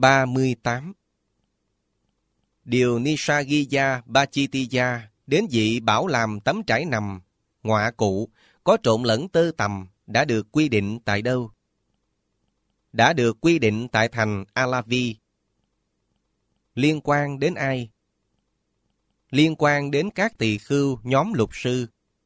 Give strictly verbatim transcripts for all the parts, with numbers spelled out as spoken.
ba mươi tám. Điều Nisargya Bachitiya đến vị bảo làm tấm trải nằm, ngọa cụ, có trộn lẫn tơ tằm đã được quy định tại đâu? Đã được quy định tại thành Alavi. Liên quan đến ai? Liên quan đến các tỳ khưu nhóm lục sư.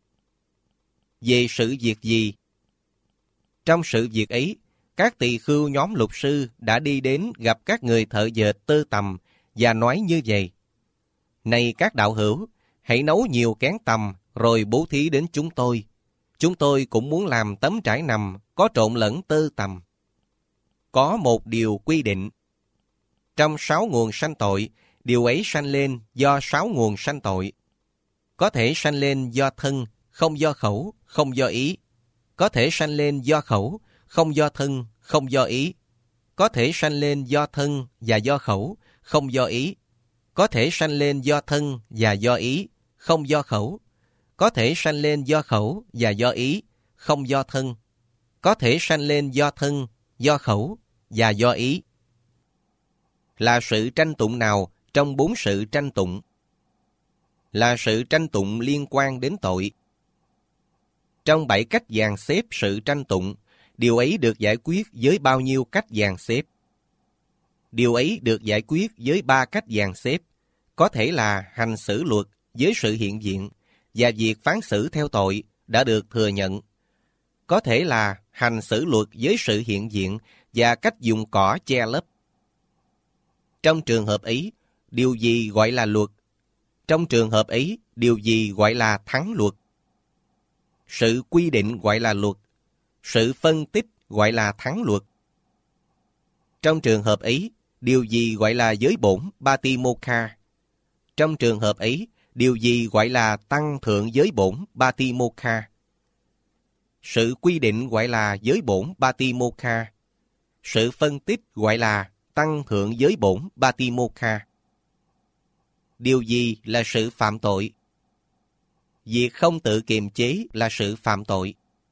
Về sự việc gì? Trong sự việc ấy, các tỳ khưu nhóm lục sư đã đi đến gặp các người thợ dệt tơ tằm và nói như vậy: Này các đạo hữu, hãy nấu nhiều kén tằm rồi bố thí đến chúng tôi. Chúng tôi cũng muốn làm tấm trải nằm có trộn lẫn tơ tằm. Có một điều quy định. Trong sáu nguồn sanh tội, điều ấy sanh lên do sáu nguồn sanh tội. Có thể sanh lên do thân, không do khẩu, không do ý. Có thể sanh lên do khẩu, không do thân, không do ý. Có thể sanh lên do thân và do khẩu, không do ý. Có thể sanh lên do thân và do ý, không do khẩu. Có thể sanh lên do khẩu và do ý, không do thân. Có thể sanh lên do thân, do khẩu và do ý. Là sự tranh tụng nào trong bốn sự tranh tụng? Là sự tranh tụng liên quan đến tội. Trong bảy cách dàn xếp sự tranh tụng, điều ấy được giải quyết với bao nhiêu cách dàn xếp? Điều ấy được giải quyết với ba cách dàn xếp, có thể là hành xử luật với sự hiện diện và việc phán xử theo tội đã được thừa nhận. Có thể là hành xử luật với sự hiện diện và cách dùng cỏ che lấp. Trong trường hợp ấy, điều gì gọi là luật? Trong trường hợp ấy, điều gì gọi là thắng luật? Sự quy định gọi là luật. Sự phân tích gọi là thắng luật. Trong trường hợp ấy, điều gì gọi là giới bổn Batimokha? Trong trường hợp ấy, điều gì gọi là tăng thượng giới bổn Batimokha? Sự quy định gọi là giới bổn Batimokha. Sự phân tích gọi là tăng thượng giới bổn Batimokha. Điều gì là sự phạm tội? Việc không tự kiềm chế là sự phạm tội.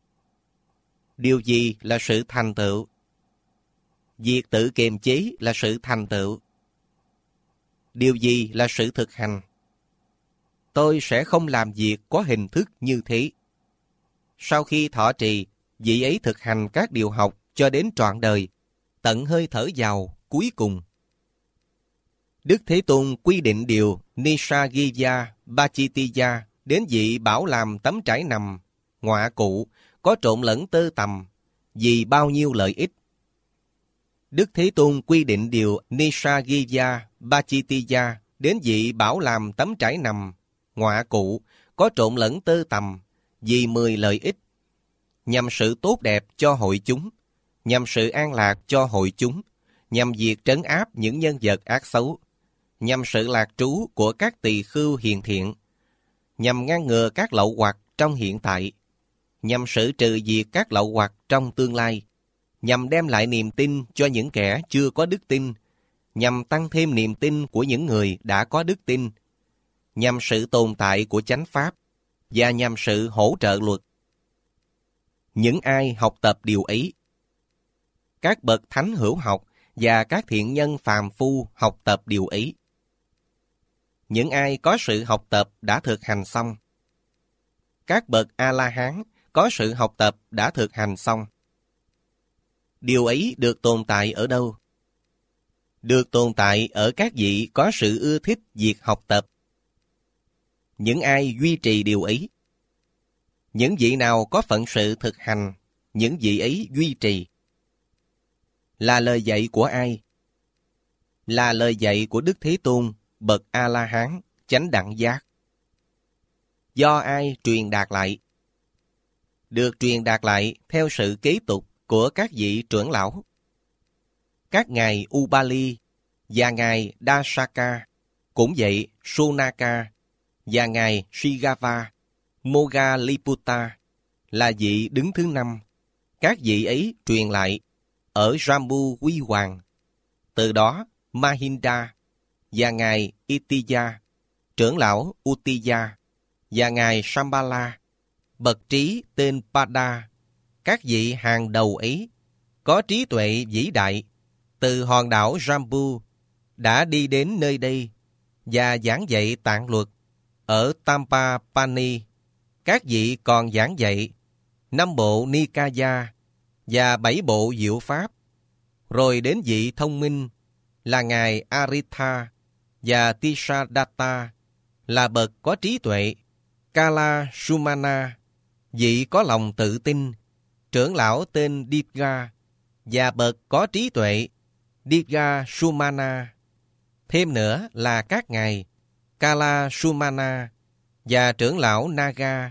Điều gì là sự thành tựu? Việc tự kiềm chế là sự thành tựu. Điều gì là sự thực hành? Tôi sẽ không làm việc có hình thức như thế. Sau khi thọ trì, vị ấy thực hành các điều học cho đến trọn đời, tận hơi thở vào cuối cùng. Đức Thế Tôn quy định điều Nisargya Bachitiya đến vị bảo làm tấm trải nằm, ngọa cụ, có trộn lẫn tơ tằm, vì bao nhiêu lợi ích. Đức Thế Tôn quy định điều Nisargya Bachitiya đến vị bảo làm tấm trải nằm, ngọa cụ, có trộn lẫn tơ tằm, vì mười lợi ích, nhằm sự tốt đẹp cho hội chúng, nhằm sự an lạc cho hội chúng, nhằm việc trấn áp những nhân vật ác xấu, nhằm sự lạc trú của các tỳ khưu hiền thiện, nhằm ngăn ngừa các lậu hoặc trong hiện tại, nhằm xử trừ diệt các lậu hoặc trong tương lai, nhằm đem lại niềm tin cho những kẻ chưa có đức tin, nhằm tăng thêm niềm tin của những người đã có đức tin, nhằm sự tồn tại của chánh pháp, và nhằm sự hỗ trợ luật. Những ai học tập điều ấy, các bậc thánh hữu học và các thiện nhân phàm phu học tập điều ấy. Những ai có sự học tập đã thực hành xong. Các bậc A-la-hán có sự học tập đã thực hành xong. Điều ấy được tồn tại ở đâu? Được tồn tại ở các vị có sự ưa thích việc học tập. Những ai duy trì điều ấy? Những vị nào có phận sự thực hành, những vị ấy duy trì. Là lời dạy của ai? Là lời dạy của Đức Thế Tôn, bậc A-la-hán, chánh đẳng giác. Do ai truyền đạt lại? Được truyền đạt lại theo sự kế tục của các vị trưởng lão. Các ngài Ubali và ngài Dasaka, cũng vậy Sunaka và ngài Shigava, Moggalliputta là vị đứng thứ năm. Các vị ấy truyền lại ở Jambu Huy Hoàng. Từ đó Mahinda và ngài Itiya, trưởng lão Uttiya và ngài Shambhala, bậc trí tên Pada, các vị hàng đầu ấy có trí tuệ vĩ đại, từ hòn đảo Jambu đã đi đến nơi đây và giảng dạy tạng luật. Ở Tampapani, các vị còn giảng dạy năm bộ Nikaya và bảy bộ diệu pháp. Rồi đến vị thông minh là Ngài Aritha và Tisadatta là bậc có trí tuệ. Kala Sumana, vị có lòng tự tin, trưởng lão tên Dibga và bậc có trí tuệ Dibga Sumana. Thêm nữa là các ngài Kala Sumana và trưởng lão Naga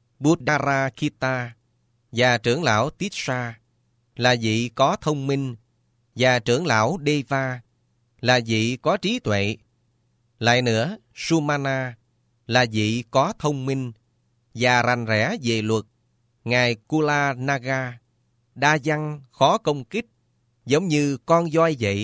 Buddharakita và trưởng lão Tissa là vị có thông minh, và trưởng lão Deva là vị có trí tuệ. Lại nữa, Sumana là vị có thông minh và rành rẽ về luật. Ngài Kula Naga đa văn khó công kích, giống như con voi vậy,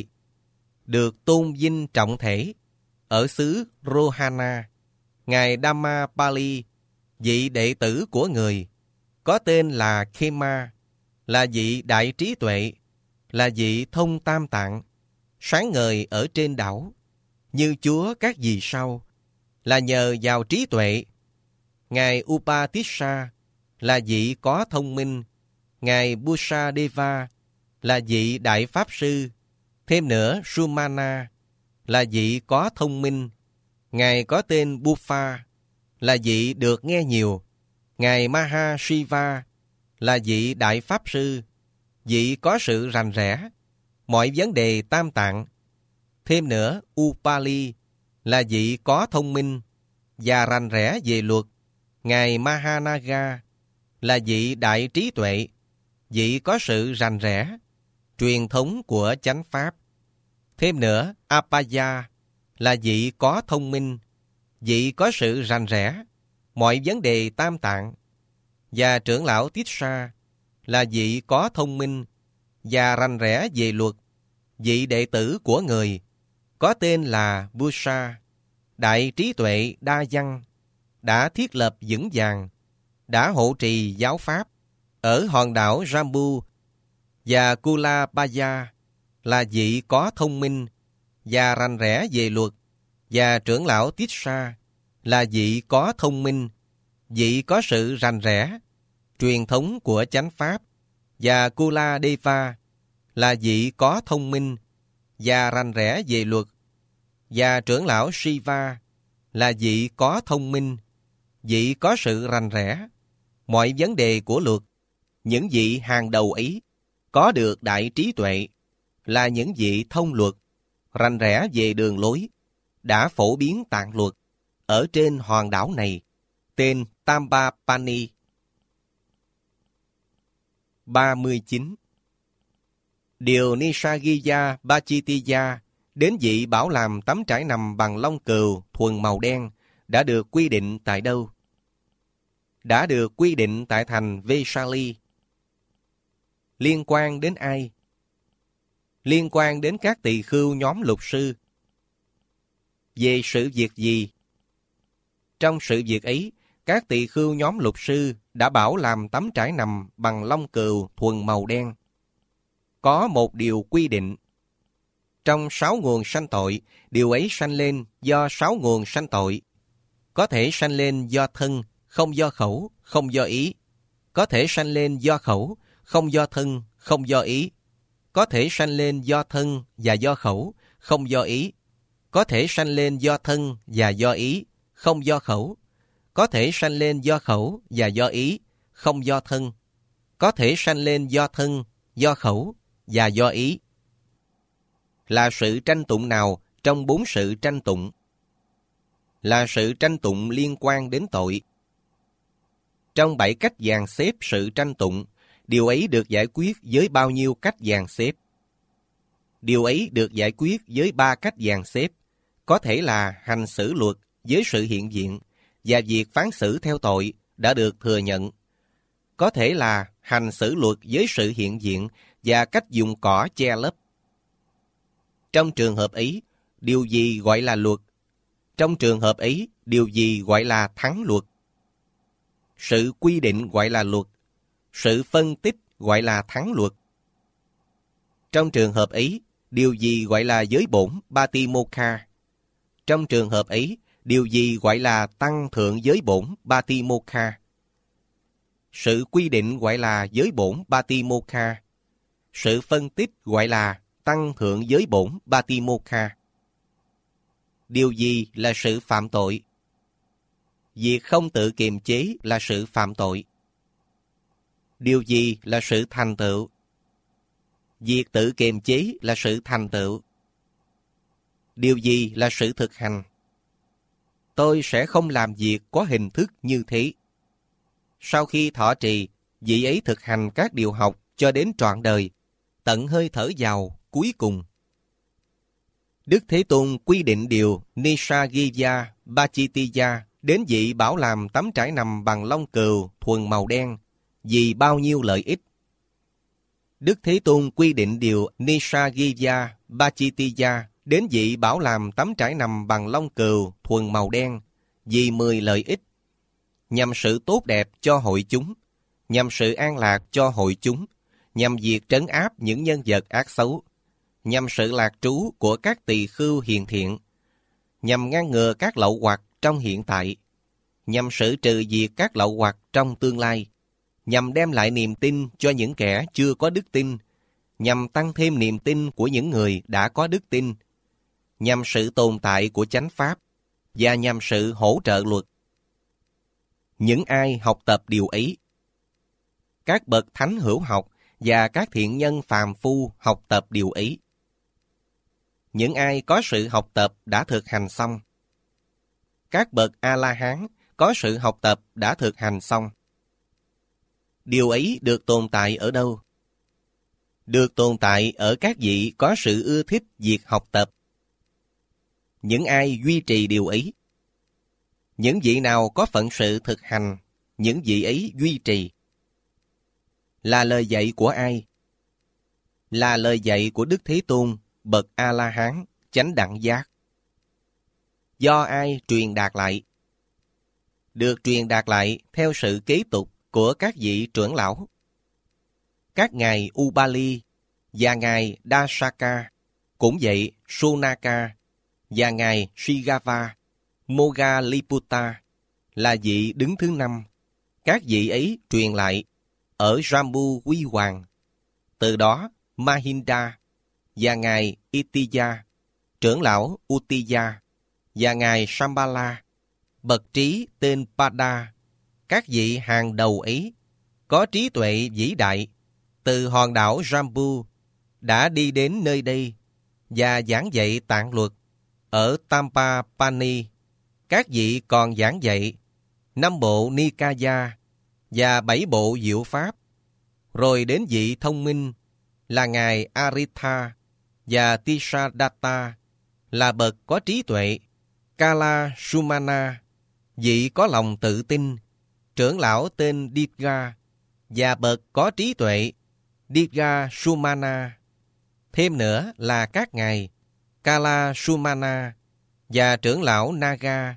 được tôn vinh trọng thể. Ở xứ Rohana, Ngài Dhammapali, vị đệ tử của người, có tên là Khema, là vị đại trí tuệ, là vị thông tam tạng, sáng ngời ở trên đảo, như Chúa các vì sao, là nhờ vào trí tuệ. Ngài Upatissa là vị có thông minh. Ngài Busadeva là vị đại pháp sư. Thêm nữa, Sumana là vị có thông minh. Ngài có tên Buffa là vị được nghe nhiều. Ngài Mahashiva là vị đại pháp sư, vị có sự rành rẽ mọi vấn đề tam tạng. Thêm nữa, Upali là vị có thông minh và rành rẽ về luật. Ngài Mahanaga là vị đại trí tuệ, vị có sự rành rẽ truyền thống của chánh pháp. Thêm nữa, Apaya là vị có thông minh, vị có sự rành rẽ mọi vấn đề tam tạng. Và trưởng lão Tissa là vị có thông minh và rành rẽ về luật, vị đệ tử của người, có tên là Busa, đại trí tuệ đa văn, đã thiết lập vững vàng, đã hộ trì giáo pháp ở hòn đảo Jambu. Và Kulabaya là vị có thông minh và rành rẽ về luật. Và trưởng lão Tissa là vị có thông minh, vị có sự rành rẽ truyền thống của chánh pháp. Và Kuladeva là vị có thông minh và rành rẽ về luật. Và trưởng lão Shiva là vị có thông minh, vị có sự rành rẽ mọi vấn đề của luật. Những vị hàng đầu ấy có được đại trí tuệ, là những vị thông luật, rành rẽ về đường lối, đã phổ biến tạng luật ở trên hòn đảo này, tên Tampapani. ba mươi chín. Điều Nisargya Bachitiya đến vị bảo làm tấm trải nằm bằng lông cừu thuần màu đen đã được quy định tại đâu? Đã được quy định tại thành Vesali. Liên quan đến ai? Liên quan đến các tỳ khưu nhóm lục sư. Về sự việc gì? Trong sự việc ấy, các tỳ khưu nhóm lục sư đã bảo làm tấm trải nằm bằng lông cừu thuần màu đen. Có một điều quy định. Trong sáu nguồn sanh tội, điều ấy sanh lên do sáu nguồn sanh tội. Có thể sanh lên do thân, không do khẩu, không do ý. Có thể sanh lên do khẩu, không do thân, không do ý. Có thể sanh lên do thân và do khẩu, không do ý. Có thể sanh lên do thân và do ý, không do khẩu. Có thể sanh lên do khẩu và do ý, không do thân. Có thể sanh lên do thân, do khẩu và do ý. Là sự tranh tụng nào trong bốn sự tranh tụng? Là sự tranh tụng liên quan đến tội. Trong bảy cách dàn xếp sự tranh tụng, điều ấy được giải quyết với bao nhiêu cách dàn xếp? Điều ấy được giải quyết với ba cách dàn xếp. Có thể là hành xử luật với sự hiện diện và việc phán xử theo tội đã được thừa nhận. Có thể là hành xử luật với sự hiện diện và cách dùng cỏ che lấp. Trong trường hợp ấy, điều gì gọi là luật? Trong trường hợp ấy, điều gì gọi là thắng luật? Sự quy định gọi là luật. Sự phân tích gọi là thắng luật. Trong trường hợp ấy, điều gì gọi là giới bổn Patimokkha? Trong trường hợp ấy, điều gì gọi là tăng thượng giới bổn Patimokkha? Sự quy định gọi là giới bổn Patimokkha. Sự phân tích gọi là tăng thượng giới bổn Patimokkha. Điều gì là sự phạm tội? Việc không tự kiềm chế là sự phạm tội. Điều gì là sự thành tựu? Việc tự kiềm chế là sự thành tựu. Điều gì là sự thực hành? Tôi sẽ không làm việc có hình thức như thế. Sau khi thọ trì, vị ấy thực hành các điều học cho đến trọn đời, tận hơi thở vào cuối cùng. Đức Thế Tôn quy định điều Nisaggiya Bachitiya đến vị bảo làm tấm trải nằm bằng lông cừu thuần màu đen vì bao nhiêu lợi ích. Đức Thế Tôn quy định điều Nisaggiya Bachitiya đến vị bảo làm tấm trải nằm bằng lông cừu thuần màu đen vì mười lợi ích, nhằm sự tốt đẹp cho hội chúng, nhằm sự an lạc cho hội chúng, nhằm việc trấn áp những nhân vật ác xấu, nhằm sự lạc trú của các tỳ khưu hiền thiện, nhằm ngăn ngừa các lậu hoặc trong hiện tại, nhằm xử trừ diệt các lậu hoặc trong tương lai, nhằm đem lại niềm tin cho những kẻ chưa có đức tin, nhằm tăng thêm niềm tin của những người đã có đức tin, nhằm sự tồn tại của chánh pháp, và nhằm sự hỗ trợ luật. Những ai học tập điều ấy, các bậc thánh hữu học và các thiện nhân phàm phu học tập điều ấy. Những ai có sự học tập đã thực hành xong. Các bậc A-la-hán có sự học tập đã thực hành xong. Điều ấy được tồn tại ở đâu? Được tồn tại ở các vị có sự ưa thích việc học tập. Những ai duy trì điều ấy? Những vị nào có phận sự thực hành, những vị ấy duy trì. Là lời dạy của ai? Là lời dạy của Đức Thế Tôn, bậc A-la-hán, chánh đẳng giác. Do ai truyền đạt lại? Được truyền đạt lại theo sự kế tục của các vị trưởng lão. Các ngài Ubali và ngài Dasaka, cũng vậy Sunaka và ngài Shigava, Moggaliputta là vị đứng thứ năm. Các vị ấy truyền lại ở Jambu Huy Hoàng. Từ đó Mahinda và ngài Itiya, trưởng lão Uttiya và ngài Shambhala, bậc trí tên Pada, các vị hàng đầu ấy có trí tuệ vĩ đại, từ hòn đảo Jambu đã đi đến nơi đây và giảng dạy tạng luật. Ở Tampapani, các vị còn giảng dạy năm bộ Nikaya và bảy bộ diệu pháp. Rồi đến vị thông minh là ngài Aritha và Tisadatta là bậc có trí tuệ. Kala Sumana, vị có lòng tự tin, trưởng lão tên Didga và bậc có trí tuệ Didga Sumana. Thêm nữa là các ngài Kala Sumana và trưởng lão Naga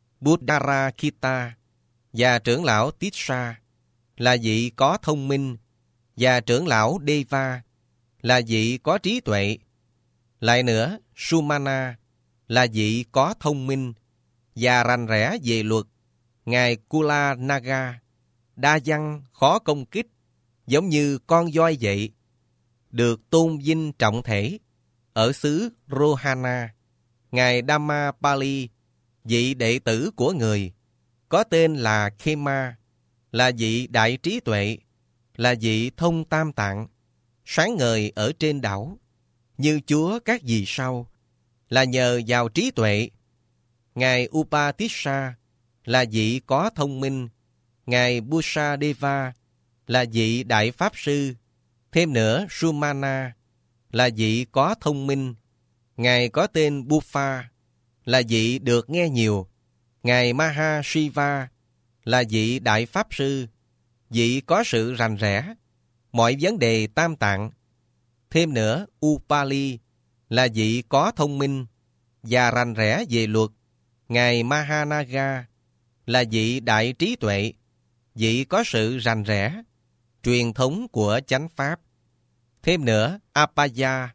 Buddharakita và trưởng lão Tissa là vị có thông minh, và trưởng lão Deva là vị có trí tuệ. Lại nữa, Sumana là vị có thông minh và rành rẽ về luật. Ngài Kula Naga đa văn khó công kích, giống như con voi vậy, được tôn vinh trọng thể. Ở xứ Rohana, ngài Dhammapali, vị đệ tử của người, có tên là Khema, là vị đại trí tuệ, là vị thông tam tạng, sáng ngời ở trên đảo, như chúa các vì sao, là nhờ vào trí tuệ. Ngài Upatissa là vị có thông minh. Ngài Busadeva là vị đại pháp sư. Thêm nữa, Sumana là vị có thông minh. Ngài có tên Buffa là vị được nghe nhiều. Ngài Mahashiva là vị đại pháp sư, vị có sự rành rẽ mọi vấn đề tam tạng. Thêm nữa, Upali là vị có thông minh và rành rẽ về luật. Ngài Mahanaga là vị đại trí tuệ, vị có sự rành rẽ truyền thống của chánh pháp. Thêm nữa, Apaya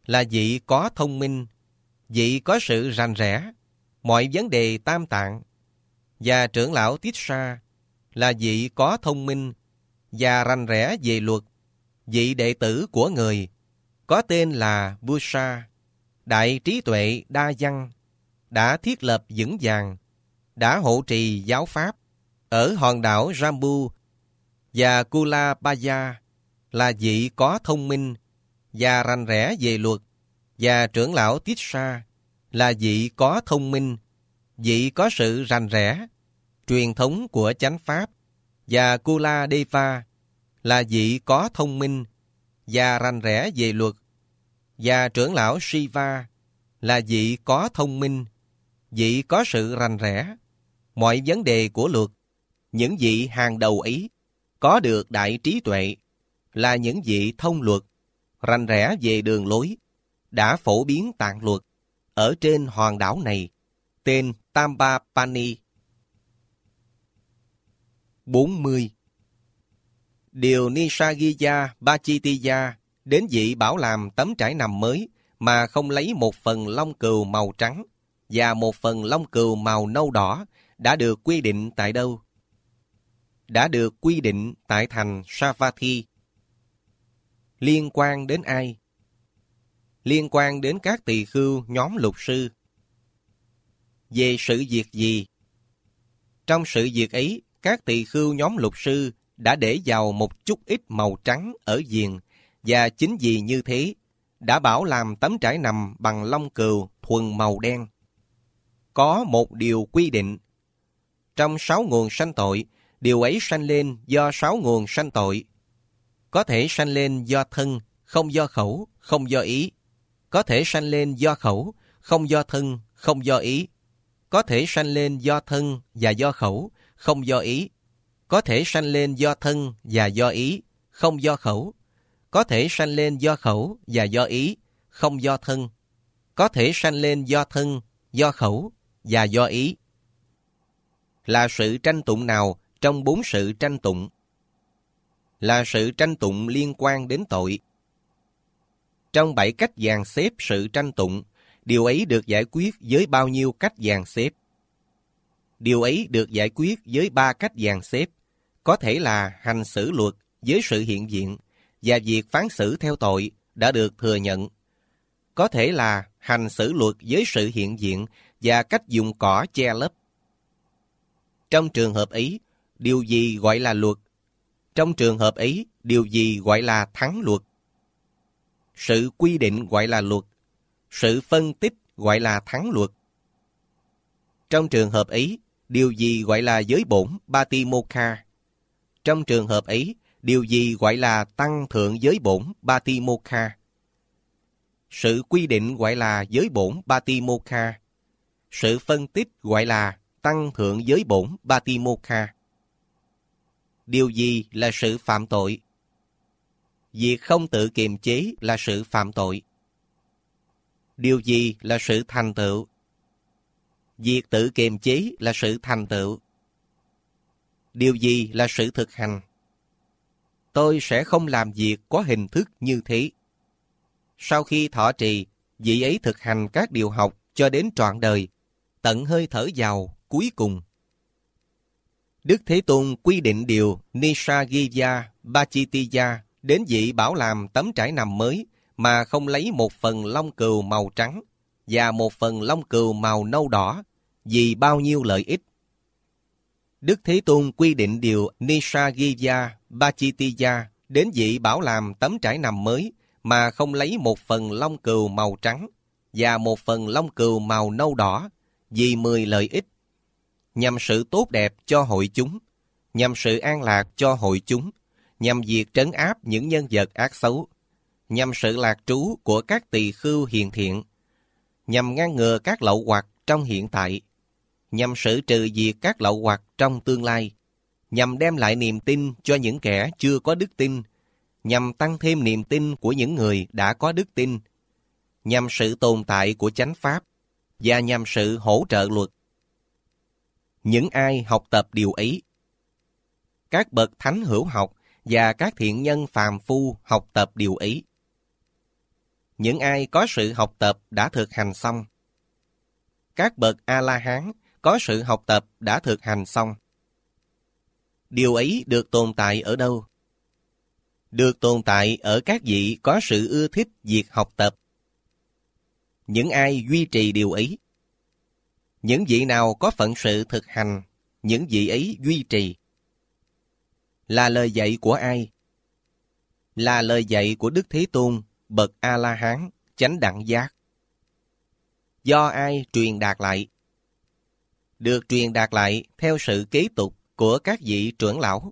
là vị có thông minh, vị có sự rành rẽ, mọi vấn đề tam tạng. Và trưởng lão Tissa là vị có thông minh và rành rẽ về luật, vị đệ tử của người, có tên là Vusa, đại trí tuệ đa văn, đã thiết lập vững vàng, đã hộ trì giáo pháp ở hòn đảo Jambu. Và Kulabaya là vị có thông minh và rành rẽ về luật, và trưởng lão Tissa là vị có thông minh, vị có sự rành rẽ, truyền thống của chánh pháp, và Kuladeva là vị có thông minh và rành rẽ về luật, và trưởng lão Shiva là vị có thông minh, vị có sự rành rẽ, mọi vấn đề của luật. Những vị hàng đầu ấy có được đại trí tuệ, là những vị thông luật, rành rẽ về đường lối, đã phổ biến tạng luật ở trên hòn đảo này, tên Tambapani. bốn mươi. Điều Nisargya Bachitiya đến vị bảo làm tấm trải nằm mới mà không lấy một phần lông cừu màu trắng và một phần lông cừu màu nâu đỏ đã được quy định tại đâu? Đã được quy định tại thành Savatthi. Liên quan đến ai? Liên quan đến các tỳ khưu nhóm lục sư. Về sự việc gì? Trong sự việc ấy, các tỳ khưu nhóm lục sư đã để vào một chút ít màu trắng ở viền, và chính vì như thế, đã bảo làm tấm trải nằm bằng lông cừu thuần màu đen. Có một điều quy định. Trong sáu nguồn sanh tội, điều ấy sanh lên do sáu nguồn sanh tội. Có thể sanh lên do thân, không do khẩu, không do ý. Có thể sanh lên do khẩu, không do thân, không do ý. Có thể sanh lên do thân và do khẩu, không do ý. Có thể sanh lên do thân và do ý, không do khẩu. Có thể sanh lên do khẩu và do ý, không do thân. Có thể sanh lên do thân, do khẩu và do ý. Là sự tranh tụng nào trong bốn sự tranh tụng? Là sự tranh tụng liên quan đến tội. Trong bảy cách dàn xếp sự tranh tụng, điều ấy được giải quyết với bao nhiêu cách dàn xếp? Điều ấy được giải quyết với ba cách dàn xếp, có thể là hành xử luật với sự hiện diện, và việc phán xử theo tội đã được thừa nhận. Có thể là hành xử luật với sự hiện diện và cách dùng cỏ che lấp. Trong trường hợp ấy, điều gì gọi là luật? Trong trường hợp ấy, điều gì gọi là thắng luật? Sự quy định gọi là luật. Sự phân tích gọi là thắng luật. Trong trường hợp ấy, điều gì gọi là giới bổn Batimokha? Trong trường hợp ấy, điều gì gọi là tăng thượng giới bổn Batimokha? Sự quy định gọi là giới bổn Batimokha. Sự phân tích gọi là tăng thượng giới bổn Batimokha. Điều gì là sự phạm tội? Việc không tự kiềm chế là sự phạm tội. Điều gì là sự thành tựu? Việc tự kiềm chế là sự thành tựu. Điều gì là sự thực hành? Tôi sẽ không làm việc có hình thức như thế. Sau khi thọ trì, vị ấy thực hành các điều học cho đến trọn đời, tận hơi thở vào cuối cùng. Đức Thế Tôn quy định điều Nisargya Bachitiya đến vị bảo làm tấm trải nằm mới mà không lấy một phần lông cừu màu trắng và một phần lông cừu màu nâu đỏ vì bao nhiêu lợi ích. Đức Thế Tôn quy định điều Nisargya Bachitiya đến vị bảo làm tấm trải nằm mới mà không lấy một phần lông cừu màu trắng và một phần lông cừu màu nâu đỏ vì mười lợi ích, nhằm sự tốt đẹp cho hội chúng, nhằm sự an lạc cho hội chúng, nhằm việc trấn áp những nhân vật ác xấu, nhằm sự lạc trú của các tỳ khưu hiền thiện, nhằm ngăn ngừa các lậu hoặc trong hiện tại, nhằm xử trừ diệt các lậu hoặc trong tương lai, nhằm đem lại niềm tin cho những kẻ chưa có đức tin, nhằm tăng thêm niềm tin của những người đã có đức tin, nhằm sự tồn tại của chánh pháp, và nhằm sự hỗ trợ luật. Những ai học tập điều ấy, các bậc thánh hữu học và các thiện nhân phàm phu học tập điều ấy. những ai có sự học tập đã thực hành xong. Các bậc A-la-hán có sự học tập đã thực hành xong. Điều ấy được tồn tại ở đâu? Được tồn tại ở các vị có sự ưa thích việc học tập. Những ai duy trì điều ấy. Những vị nào có phận sự thực hành, những vị ấy duy trì. Là lời dạy của ai? Là lời dạy của Đức Thế Tôn, bậc A-la-hán, chánh đẳng giác. Do ai truyền đạt lại? Được truyền đạt lại theo sự kế tục của các vị trưởng lão.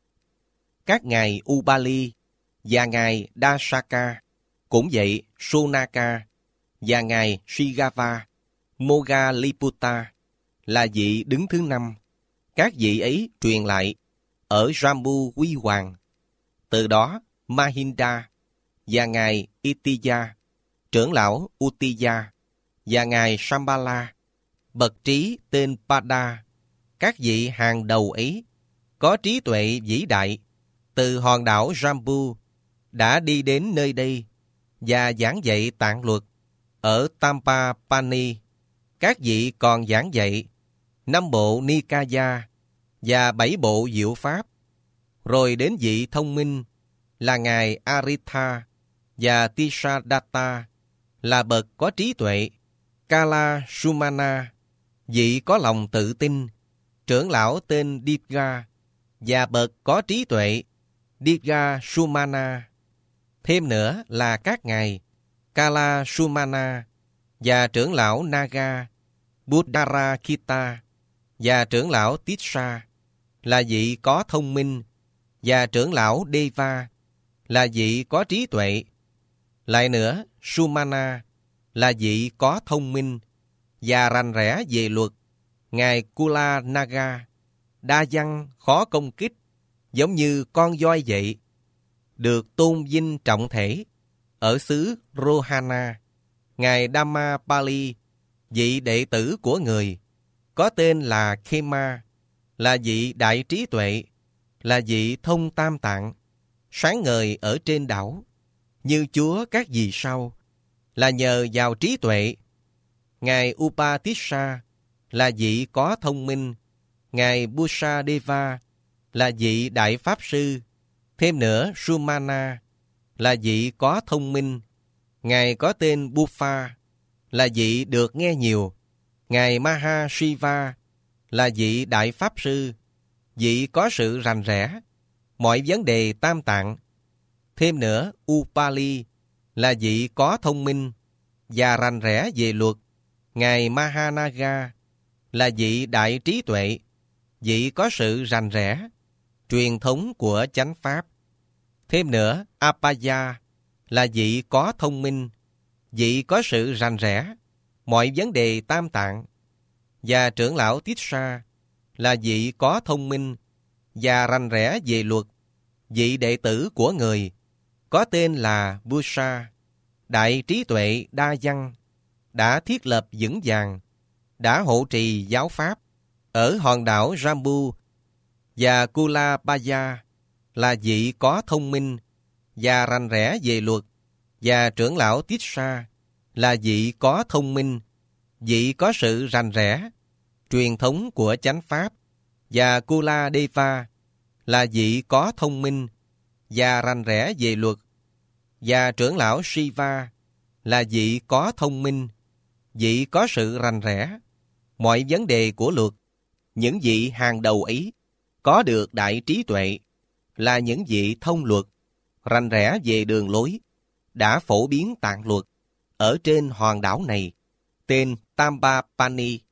Các ngài Ubali và ngài Dasaka, cũng vậy Sunaka và ngài Shigava, Moggalliputta là vị đứng thứ năm. Các vị ấy truyền lại ở Jambu Huy Hoàng. Từ đó Mahinda và ngài Itiya, trưởng lão Uttiya và ngài Shambhala, bậc trí tên Pada, các vị hàng đầu ấy có trí tuệ vĩ đại từ hòn đảo Jambu đã đi đến nơi đây và giảng dạy tạng luật. Ở Tampapani, các vị còn giảng dạy năm bộ Nikaya và bảy bộ diệu pháp. Rồi đến vị thông minh là ngài Aritha và Tisadatta là bậc có trí tuệ. Kala Sumana, vị có lòng tự tin, trưởng lão tên Diga và bậc có trí tuệ Diga Sumana. Thêm nữa là các ngài Kala Sumana và trưởng lão Naga, Buddharakita và trưởng lão Tissa là vị có thông minh, và trưởng lão Deva là vị có trí tuệ. Lại nữa, Sumana là vị có thông minh và rành rẽ về luật. Ngài Kula Naga đa văn khó công kích, giống như con voi vậy, được tôn vinh trọng thể ở xứ Rohana. Ngài Dhammapali, vị đệ tử của người, có tên là Khema, là vị đại trí tuệ, là vị thông tam tạng, sáng ngời ở trên đảo, như Chúa các vì sao, là nhờ vào trí tuệ. Ngài Upatissa là vị có thông minh. Ngài Busadeva là vị đại pháp sư. Thêm nữa, Sumana là vị có thông minh. Ngài có tên Buffa là vị được nghe nhiều. Ngài Mahashiva là vị đại pháp sư, vị có sự rành rẽ mọi vấn đề tam tạng. Thêm nữa, Upali là vị có thông minh và rành rẽ về luật. Ngài Mahanaga là vị đại trí tuệ, vị có sự rành rẽ truyền thống của chánh pháp. Thêm nữa, Apaya là vị có thông minh, vị có sự rành rẽ mọi vấn đề tam tạng. Và trưởng lão Tissa là vị có thông minh và rành rẽ về luật, vị đệ tử của người, có tên là Busa, đại trí tuệ đa văn, đã thiết lập vững vàng, đã hộ trì giáo pháp ở hòn đảo Jambu. Và Kulabaya là vị có thông minh và rành rẽ về luật, và trưởng lão Tissa là vị có thông minh, vị có sự rành rẽ truyền thống của chánh pháp. Và Kuladeva là vị có thông minh và rành rẽ về luật, và trưởng lão Shiva là vị có thông minh, vị có sự rành rẽ mọi vấn đề của luật. Những vị hàng đầu ấy có được đại trí tuệ, là những vị thông luật, rành rẽ về đường lối, đã phổ biến tạng luật ở trên hòn đảo này, tên Tampapani.